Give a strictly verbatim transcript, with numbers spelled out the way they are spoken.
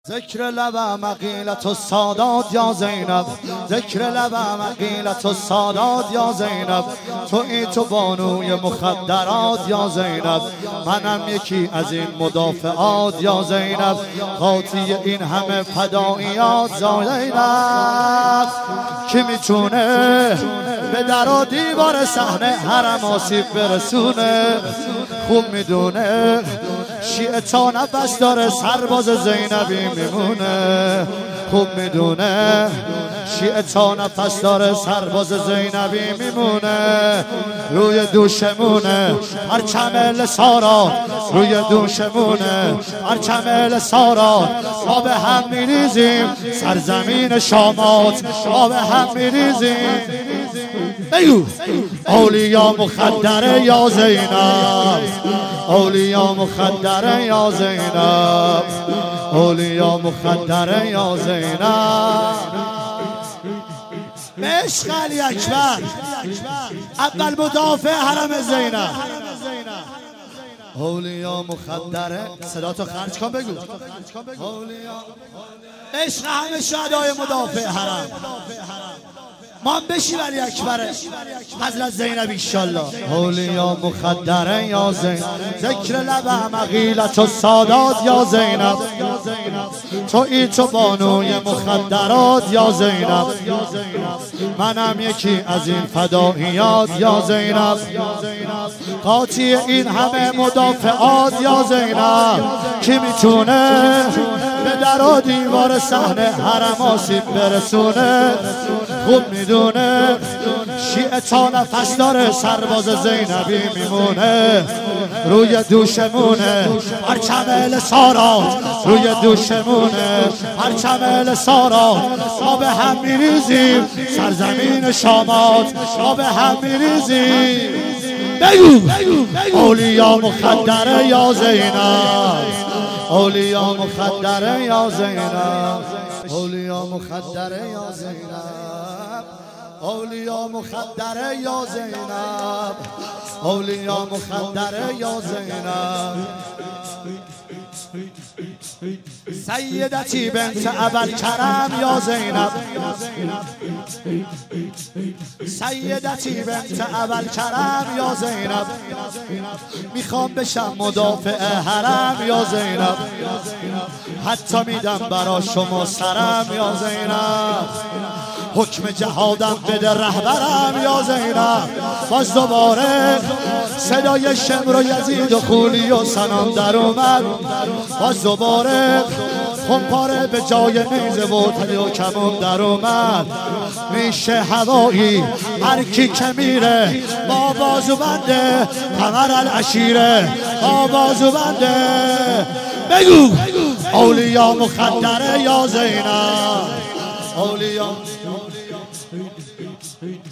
ذکر لبم قیلت السادات یا زینب، ذکر لبم قیلت السادات یا زینب، تو ای تو بانوی مخدرات یا زینب، منم یکی از این مدافعات یا زینب، قاطی این همه فدائیات یا زینب. کی میتونه به در و دیوار صحنه حرم آسیب برسونه؟ خوب میدونه شیعه تا نفس داره سرباز زینبی میمونه. خوب میدونه شیعه تا نفس داره سرباز زینبی میمونه. روی دوشمونه پرچم لسارا، روی دوشمونه پرچم لسارا. ما به هم میریزیم سرزمین شامات، ما به هم میریزیم. بگو اولیا مخدره یا زینب، اولیا مخدره یا زینب، اولیا مخدره یا زینب. به عشق علی اکبر اول مدافع حرم زینب. اولیا مخدره، صدا تو خرج کن بگو. اولیا عشق همه شهدای مدافع حرم. ما هم بشیم علی اکبر حضرت زینب انشالله. اولیا مخدره یا زینب، ذکر لبم قیلت السادات یا زینب، تو ای تو بانوی مخدرات یا زینب، منم یکی از این فدائیات یا زینب، قاطی این همه مدافعات یا زینب. کی میتونه به در و دیوار صحنه حرم آسیب برسونه؟ خوب میدونه شیعه تا نفس داره سرباز زینبی میمونه. روی دوشمونه پرچم لسارا، روی دوشمونه پرچم لسارا. ما به هم میریزیم سرزمین شامات، ما به هم میریزیم. بگو اولیا مخدره یا زینب، اولیا مخدره یا زینب، اولیا مخدره یا زینب، اولیا مخدره یا زینب، اولیا مخدره یا زینب. سیدتی بنت ابوالکرم یا زینب، سیدتی بنت ابوالکرم یا زینب، میخوام بشم مدافع حرم یا زینب، حتی میدم برا شما سرم یا زینب، حکم جهادم بده رهبرم یا زینب. باز دوباره صدای شمر و یزید و خولی و سنان در اومد. باز دوباره خمپاره به جای نیزه و تلی و کمون در اومد. میشه هوایی هر کی که میره با بازو بنده قمر العشیره، با بازو بنده. بگو اولیا مخدره یا زینب، اولیا